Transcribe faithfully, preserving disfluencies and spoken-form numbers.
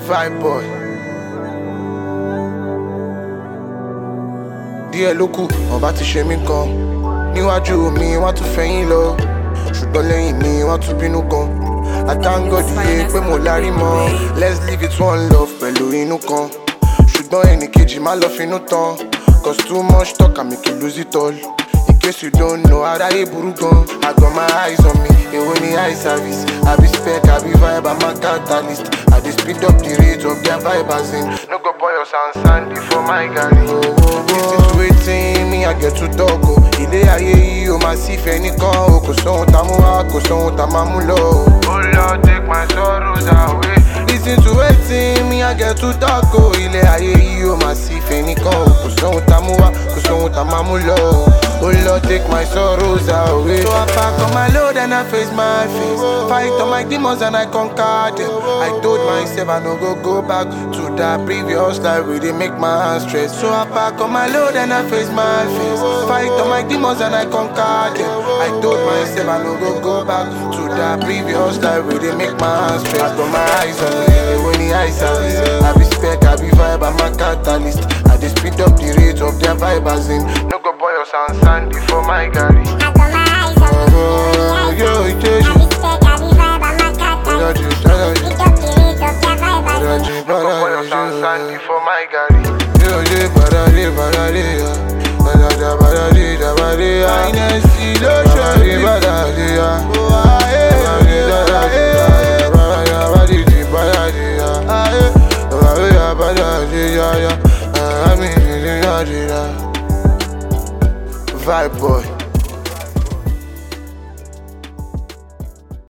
Vibe boy. Díẹ̀ ló kù, wọ́n bá ti ṣe mí kan. Níwájú mi, wọ́n tún fẹ̀yìn lọ. Ṣùgbọ́n lẹ́yìn mi, wọ́n tún bínú gan. I thank God yé pé mo lárí mọ́. Let's live it one love pẹ̀lú inú kan. Ṣùgbọ́n ẹnì kejì má lọ finú tán. Cause too much talk can make you lose it all. In case you don't know, aráyé burú gan. I got my eyes on me, èwo ni eye service. I be spec, I be vibe, I'm a catalyst. I dey speed up the rate of their vibe as in. No go boy your sound sandy for my galley. Listen to eighteen, me I get to talk o. Ilé ayé yìí o máa sí fẹ́ nìkan o. Kò sóhun tá mú wá, kò sóhun tá máa mú lọ o. Oh Lord, take my sorrows away. Listen to eighteen, me I get to talk o. Ilé ayé yìí o máa sí fẹ́ nìkan o. Kò sóhun tá mú wá, kò sóhun tá máa mú lọ o. Oh Lord, take my sorrows away. So I pack on my load and I face my face. Fight on my demons and I conquer them. I told myself I no go go back to that previous life where they make my hands stress. So I pack on my load and I face my face. Fight on my demons and I conquer them. I told myself I no go go back to that previous life where they make my hands stress. I got my eyes on me when the eye service. I be spec, I be vibe, I'm a catalyst. I just speed up the rate of their vibe as in. No go boy your sound sandy for my galley. I got my eyes on me, Oh, yo, it is I you. be spec, I be vibe, I'm a catalyst. It is you. Pick up the rate of their vibe as in. No go boy your sound sandy for my galley. Yo, yo, badadi, badadi, ya. Badada, badadi, badadi, ya. Dynasty, lo, shawty, badadi, ya. Oh, ah, eh, badadi, badadi, ya. Badadi, badadi, badadi, ya. Ah, eh, badadi, badadi, ya, ya. Ah, I mean, badadi, ya. Vibe boy.